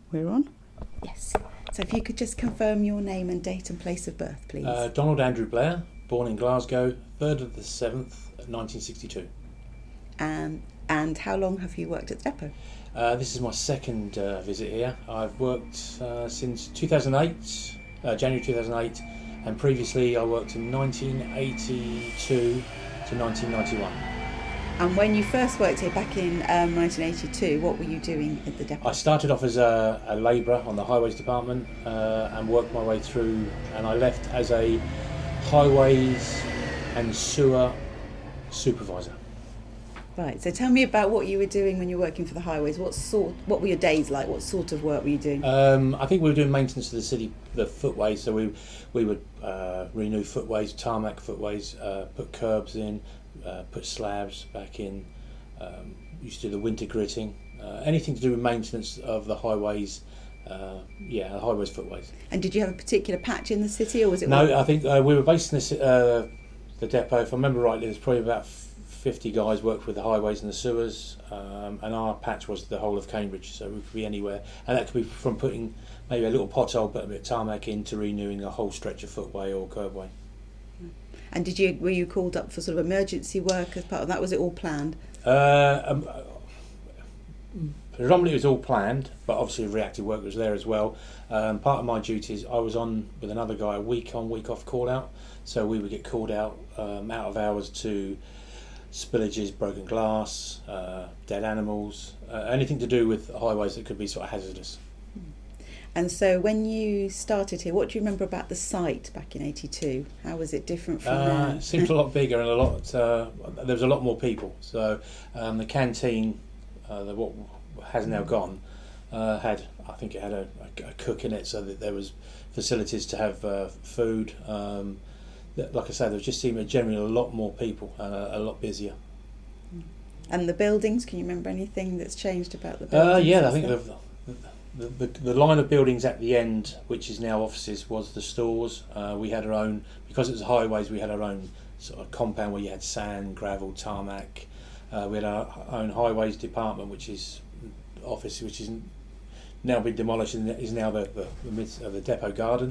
We're on? Yes. So if you could just confirm your name and date and place of birth, please. Donald Andrew Blair, born in Glasgow, 3rd of the 7th, 1962. And how long have you worked at the depot? This is my second visit here. I've worked since 2008, January 2008, and previously I worked in 1982 to 1991. And when you first worked here back in 1982, what were you doing at the depot? I started off as a labourer on the highways department and worked my way through, and I left as a highways and sewer supervisor. Right, so tell me about what you were doing when you were working for the highways. What were your days like? What sort of work were you doing? I think we were doing maintenance of the footways, so we would renew footways, tarmac footways, put curbs in, put slabs back in, used to do the winter gritting, anything to do with maintenance of the highways, the highways footways. And did you have a particular patch in the city, or was it... No, I think we were based in the depot, if I remember rightly, there's probably about 50 guys worked with the highways and the sewers, and our patch was the whole of Cambridge, so we could be anywhere, and that could be from putting maybe a little pothole, but a bit of tarmac in, to renewing a whole stretch of footway or curbway. And were you called up for sort of emergency work as part of that? Was it all planned? Predominantly it was all planned, but obviously reactive work was there as well. Part of my duties, I was on with another guy a week on, week off call out, so we would get called out of hours to spillages, broken glass, dead animals, anything to do with highways that could be sort of hazardous. And so when you started here, what do you remember about the site back in 82? How was it different from now? It seemed a lot bigger and there was a lot more people. So the canteen, what has now gone, had a cook in it, so that there was facilities to have food. Like I say, there just seemed generally a lot more people and a lot busier. And the buildings, can you remember anything that's changed about the buildings? I think the line of buildings at the end, which is now offices, was the stores. We had our own, because it was highways, we had our own sort of compound where you had sand, gravel, tarmac. We had our own highways department, which is office, which is now been demolished and is now the midst of the depot garden.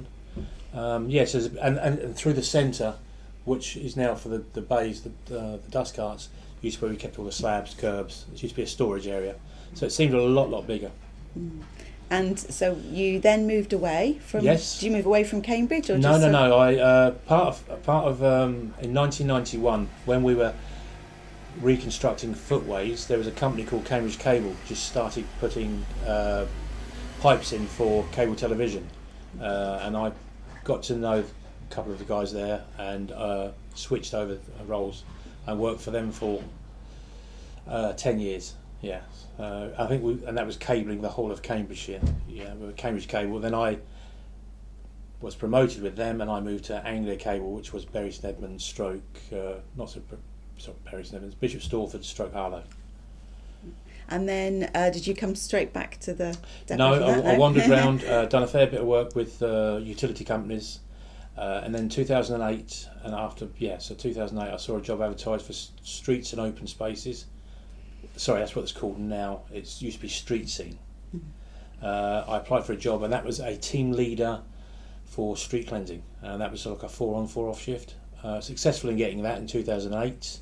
And through the centre, which is now for the bays, the dust carts, used to be where we kept all the slabs, curbs. It used to be a storage area, so it seemed a lot bigger. And so you then moved away from... Yes. Did you move away from Cambridge? Or No. I part of in 1991, when we were reconstructing footways, there was a company called Cambridge Cable just started putting pipes in for cable television, and I got to know a couple of the guys there and switched over roles and worked for them for 10 years. Yeah, I think and that was cabling the whole of Cambridgeshire. Yeah, we were Cambridge Cable. Then I was promoted with them, and I moved to Anglia Cable, which was Bury Snedman stroke, Bury Snedman, Bishop Stortford stroke Harlow. And then did you come straight back to the depot? No, I wandered around, done a fair bit of work with utility companies, and then 2008, and after 2008, I saw a job advertised for streets and open spaces. Sorry, that's what it's called now. It used to be street scene. I applied for a job, and that was a team leader for street cleansing, and that was like a 4-on 4-off shift. Successful in getting that in 2008.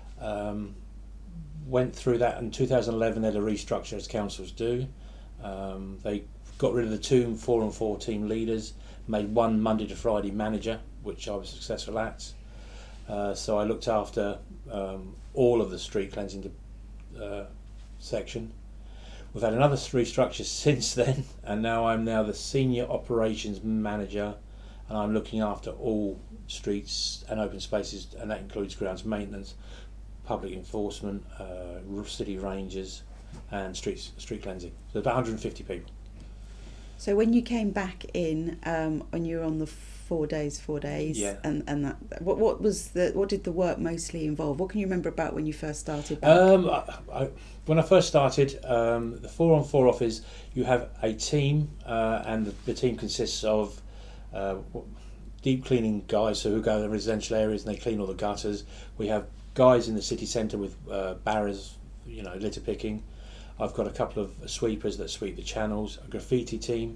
Went through that in 2011. They had a restructure, as councils do. They got rid of the 2 4-on 4 team leaders, made one Monday to Friday manager, which I was successful at. So I looked after all of the street cleansing section. We've had another restructure since then, and now I'm the senior operations manager, and I'm looking after all streets and open spaces, and that includes grounds maintenance, public enforcement, city rangers, and street cleansing. So about 150 people. So when you came back in, when you were on the 4 days, yeah. and that, what did the work mostly involve? What can you remember about when you first started back? When I first started, the 4-on 4-off is you have a team, and the team consists of deep cleaning guys who go to the residential areas and they clean all the gutters. We have guys in the city centre with barrows, litter picking. I've got a couple of sweepers that sweep the channels, a graffiti team.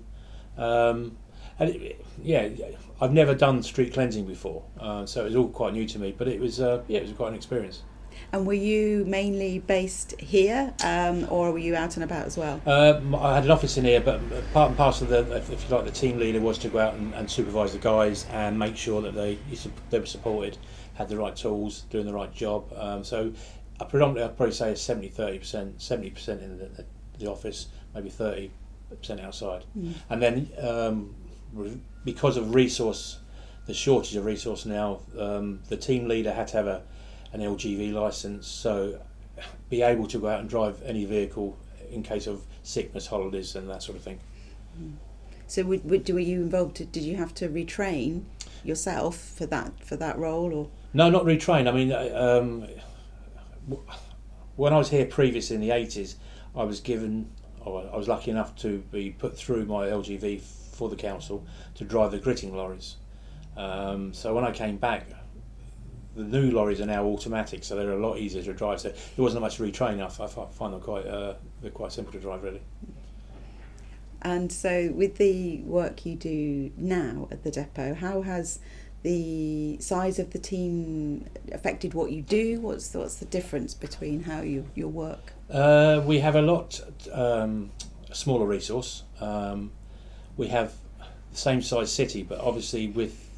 I've never done street cleansing before, so it was all quite new to me. But it was quite an experience. And were you mainly based here, or were you out and about as well? I had an office in here, but part and parcel of if you like, the team leader was to go out and supervise the guys and make sure that they were supported, had the right tools, doing the right job. So predominantly, I'd probably say 70% in the office, maybe 30% outside. And then because of the shortage of resource now, the team leader had to have an LGV licence, so be able to go out and drive any vehicle in case of sickness, holidays and that sort of thing. So were you involved? Did you have to retrain yourself for that role, or? No, not retrain. I mean, when I was here previously in the 80s, I was lucky enough to be put through my LGV for the council to drive the gritting lorries. So when I came back, the new lorries are now automatic, so they're a lot easier to drive. So there wasn't much retraining. I find them quite simple to drive, really. And so, with the work you do now at the depot, how has the size of the team affected what you do? What's the difference between how your work? We have a lot smaller resource. We have the same size city, but obviously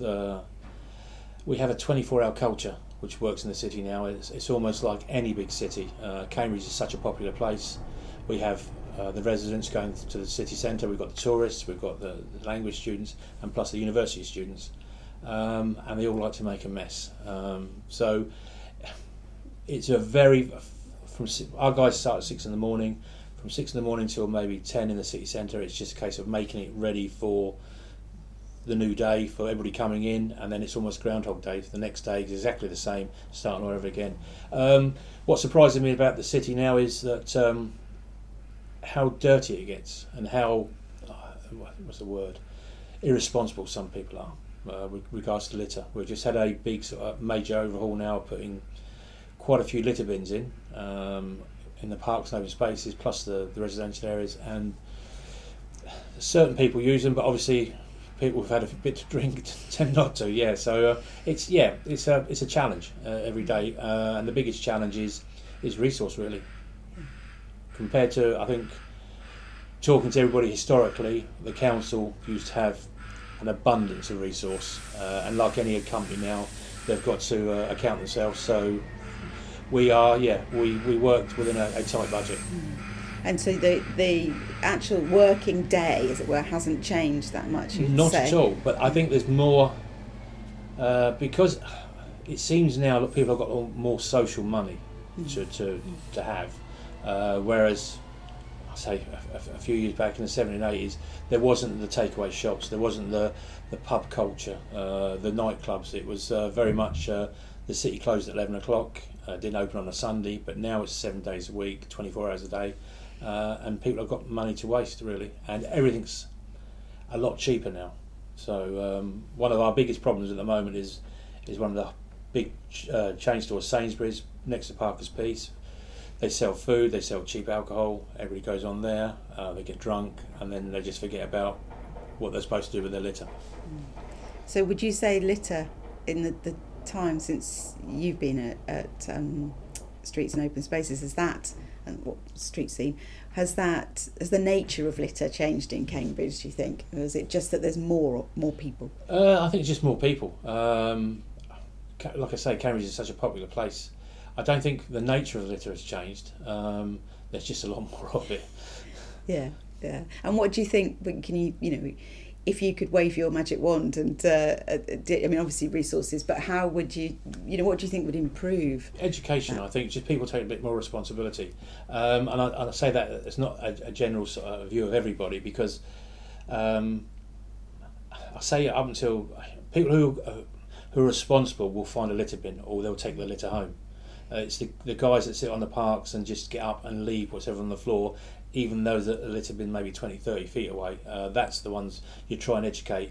we have a 24-hour culture which works in the city now. It's almost like any big city. Cambridge is such a popular place. We have the residents going to the city centre, we've got the tourists, we've got the language students, and plus the university students. And they all like to make a mess. So it's our guys start at 6 in the morning. From 6 in the morning till maybe 10 in the city centre, it's just a case of making it ready for the new day, for everybody coming in, and then it's almost Groundhog Day. The next day is exactly the same, starting all over again. What surprises me about the city now is that how dirty it gets, and how what's the word? Irresponsible some people are with regards to litter. We've just had a big major overhaul now, putting quite a few litter bins in the parks and open spaces, plus the residential areas, and certain people use them, but obviously people who've had a bit to drink tend not to. Yeah, so it's a challenge every day, and the biggest challenge is resource, really. Compared to, I think, talking to everybody historically, the council used to have an abundance of resource, and like any company now, they've got to account themselves. So we worked within a tight budget. And so the actual working day, as it were, hasn't changed that much, you'd Not say? at all, but I think there's more, because it seems now that people have got more social money to have, whereas I say a few years back in the 70s and 80s, there wasn't the takeaway shops, there wasn't the pub culture, the nightclubs. It was very much the city closed at 11 o'clock, didn't open on a Sunday, but now it's 7 days a week, 24 hours a day. And people have got money to waste, really, and everything's a lot cheaper now. So one of our biggest problems at the moment is one of the big chain stores, Sainsbury's, next to Parker's Piece. They sell food, they sell cheap alcohol, everybody goes on there, they get drunk, and then they just forget about what they're supposed to do with their litter. So would you say litter, in the time since you've been at Streets and Open Spaces, and what street scene, has the nature of litter changed in Cambridge, do you think? Or is it just that there's more people? I think it's just more people. Like I say, Cambridge is such a popular place. I don't think the nature of litter has changed. There's just a lot more of it. Yeah. And what do you think, can you if you could wave your magic wand and, obviously resources, but how would you, what do you think would improve? Education, that? I think, just people take a bit more responsibility. And I say that it's not a general sort of view of everybody, because I say up until people who are responsible will find a litter bin, or they'll take their litter home. It's the guys that sit on the parks and just get up and leave whatever on the floor, even though the litter bin maybe 20-30 feet away. That's the ones you try and educate,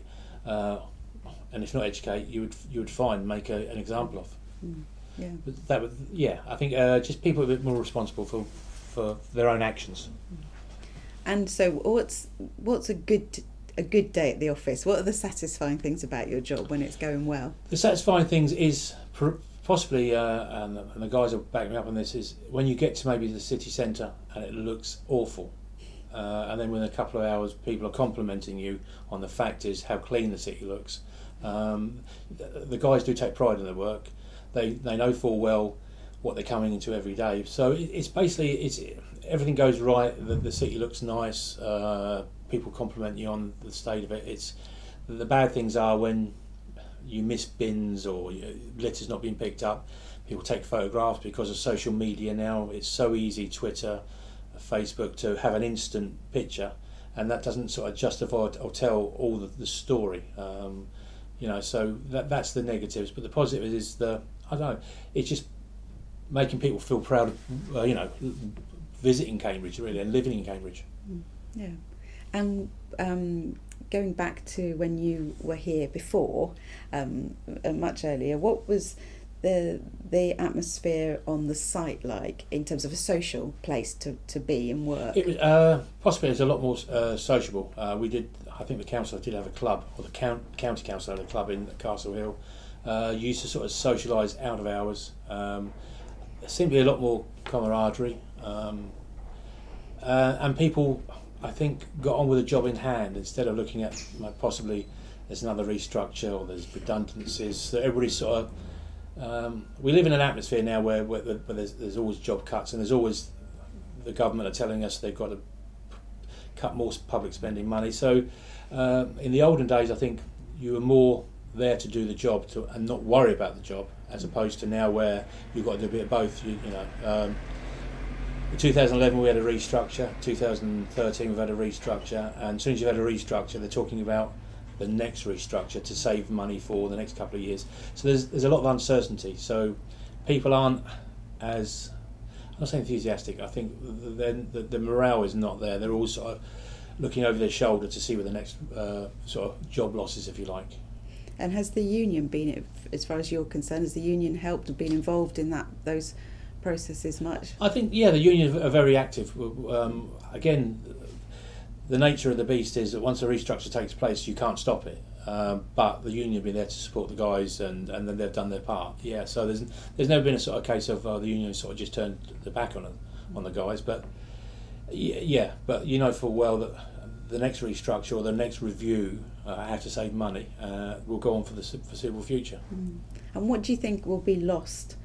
and if not educate, you would make an example of. Yeah. But I think just people a bit more responsible for for their own actions. And so, what's a good day at the office? What are the satisfying things about your job when it's going well? The satisfying things is possibly, and the guys will back me up on this, is when you get to maybe the city centre and it looks awful, and then within a couple of hours people are complimenting you on the fact is how clean the city looks. The guys do take pride in their work. They know full well what they're coming into every day. So it's basically everything goes right. The city looks nice. People compliment you on the state of it. It's the bad things are when you miss bins or litter's not being picked up. People take photographs because of social media now. It's so easy, Twitter, Facebook, to have an instant picture, and that doesn't sort of justify or tell all the story. So that's the negatives. But the positive is it's just making people feel proud of, visiting Cambridge really and living in Cambridge. Yeah. And going back to when you were here before, much earlier, what was the atmosphere on the site like in terms of a social place to be and work? It was possibly it's a lot more sociable. I think the council did have a club, or the county council had a club in Castle Hill. You used to sort of socialise out of hours. There seemed to be a lot more camaraderie, and people, I think, got on with the job in hand instead of looking at possibly there's another restructure or there's redundancies. So everybody's sort of we live in an atmosphere now where there's always job cuts, and there's always the government are telling us they've got to cut more public spending money. So in the olden days, I think you were more there to do the job and not worry about the job, as opposed to now where you've got to do a bit of both. In 2011 we had a restructure, 2013 we've had a restructure, and as soon as you've had a restructure they're talking about the next restructure to save money for the next couple of years. So there's a lot of uncertainty, so people aren't as, I'm not saying enthusiastic, I think the morale is not there. They're all sort of looking over their shoulder to see where the next sort of job loss is, if you like. And has the union been, as far as you're concerned, has the union helped or been involved in those processes much? I think, yeah, the union are very active. Again, the nature of the beast is that once a restructure takes place, you can't stop it. But the union have been there to support the guys, and then they've done their part. Yeah, so there's never been a sort of case of the union sort of just turned their back on the guys. But yeah, but you know full well that the next restructure or the next review, how to save money, will go on for the foreseeable future. And what do you think will be lost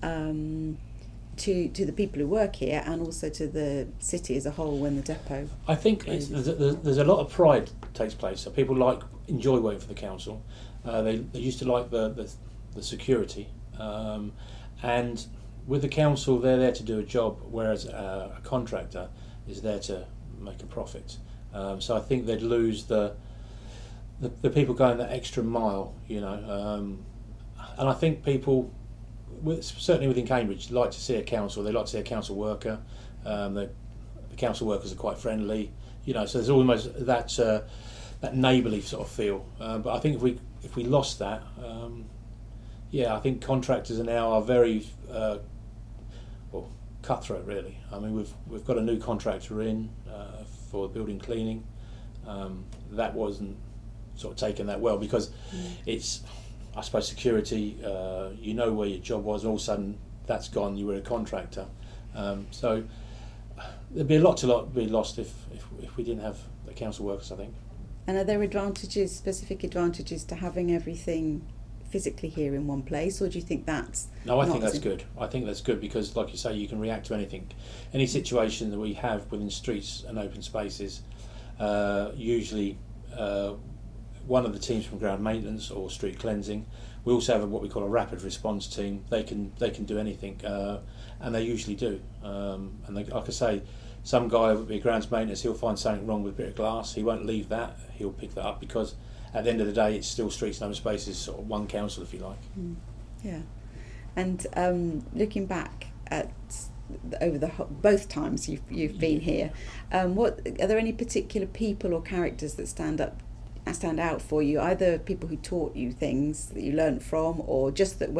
to the people who work here and also to the city as a whole when the depot? I think there's a lot of pride takes place. So people enjoy working for the council. They used to like the security, and with the council they're there to do a job, whereas a contractor is there to make a profit. So I think they'd lose the people going that extra mile, and I think people, certainly within Cambridge, like to see a council. They like to see a council worker. The council workers are quite friendly, so there's almost that neighbourly sort of feel. But I think if we lost that, I think contractors now are very cutthroat, really. I mean, we've got a new contractor in for building cleaning. That wasn't sort of taken that well because it's, I suppose, security. You know where your job was, and all of a sudden that's gone. You were a contractor, so there'd be a lot to be lost if we didn't have the council workers, I think. And are there specific advantages to having everything physically here in one place, or do you think that's? No, I think that's good. I think that's good because, like you say, you can react to anything, any situation that we have within streets and open spaces. Usually, one of the teams from ground maintenance or street cleansing. We also have what we call a rapid response team. They can do anything, and they usually do. And like I say, some guy would be grounds maintenance. He'll find something wrong with a bit of glass. He won't leave that. He'll pick that up because at the end of the day, it's still streets and open spaces, sort of one council, if you like. Yeah, and looking back at over both times you've been here, are there any particular people or characters that stand out for you? Either people who taught you things that you learnt from, or just that were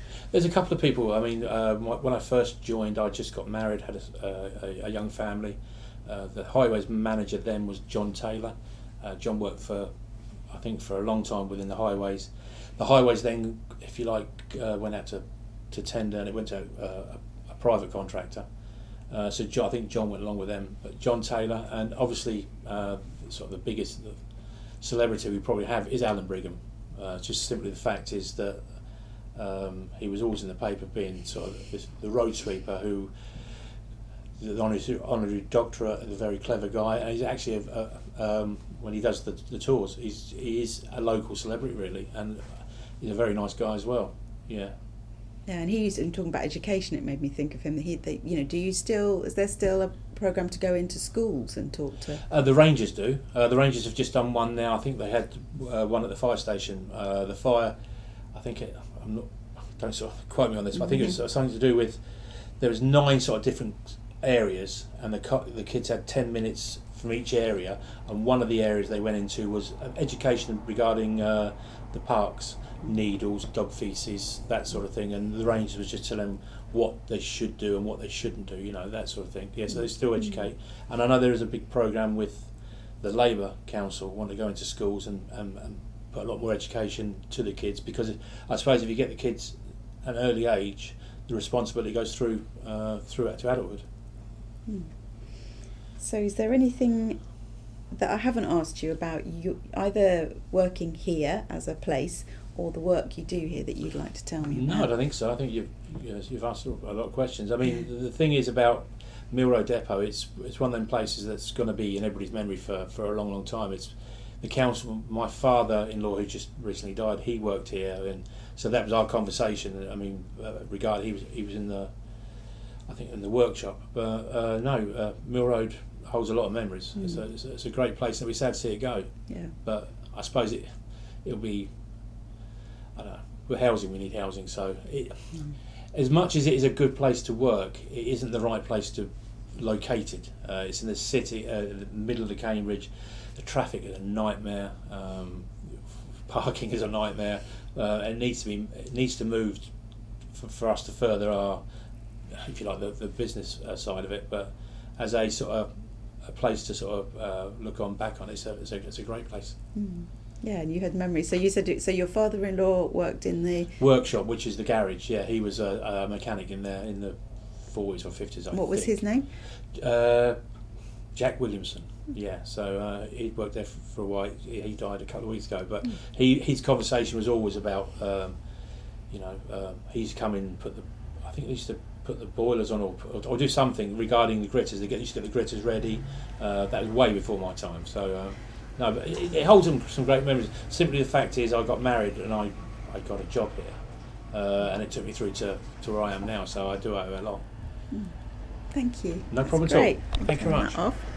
There's a couple of people. I mean, when I first joined, I just got married, had a young family. The highways manager then was John Taylor. John worked for a long time within the highways. The highways then, if you like, went out to tender, and it went to a private contractor. So I think John went along with them. But John Taylor, and obviously sort of the biggest celebrity we probably have is Alan Brigham. Just simply the fact is that he was always in the paper being sort of the road sweeper who, the honorary doctorate, and a very clever guy, and he's actually when he does the tours, he is a local celebrity really, and he's a very nice guy as well. Yeah. Yeah, and in talking about education, it made me think of him. Is there still a programme to go into schools and talk to? The Rangers do. The Rangers have just done one now. I think they had one at the fire station. The fire, don't sort of quote me on this, but I think it was something to do with, there was 9 sort of different areas, and the kids had 10 minutes from each area, and one of the areas they went into was education regarding the parks, needles, dog feces, that sort of thing, and the Rangers was just telling them what they should do and what they shouldn't do, that sort of thing. Yeah, so they still educate. And I know there is a big programme with the Labour Council, want to go into schools and put a lot more education to the kids, because I suppose if you get the kids at an early age, the responsibility goes through to adulthood. So is there anything that I haven't asked you about, you either working here as a place or the work you do here, that you'd like to tell me about? No, I don't think so. I think you've asked a lot of questions. I mean, the thing is about Mill Road Depot, it's one of them places that's going to be in everybody's memory for a long, long time. It's the council. My father-in-law, who just recently died, he worked here, and so that was our conversation. I mean, regarding he was in the, I think, in the workshop. But Mill Road holds a lot of memories. It's a great place, and we're sad to see it go. Yeah. But I suppose it'll be, I don't know, with housing, we need housing, so as much as it is a good place to work, it isn't the right place to locate it. It's in the city, in the middle of the Cambridge. The traffic is a nightmare. Parking is a nightmare. It needs to move for us to further our, if you like, the business side of it. But as a sort of a place to sort of look back on, it's a great place. Yeah, and you had memories. So you said, so your father-in-law worked in the workshop, which is the garage. Yeah, he was a mechanic in there in the 40s or 50s. What was his name? Jack Williamson. Yeah, so he worked there for a while. He died a couple of weeks ago, but his conversation was always about, he's come in, I think he used to put the boilers on or do something regarding the gritters. They used to get the gritters ready. That was way before my time. So. No, but it holds some great memories. Simply the fact is, I got married and I got a job here, and it took me through to where I am now. So I do owe it a lot. Thank you. No problem at all. Thank you very much.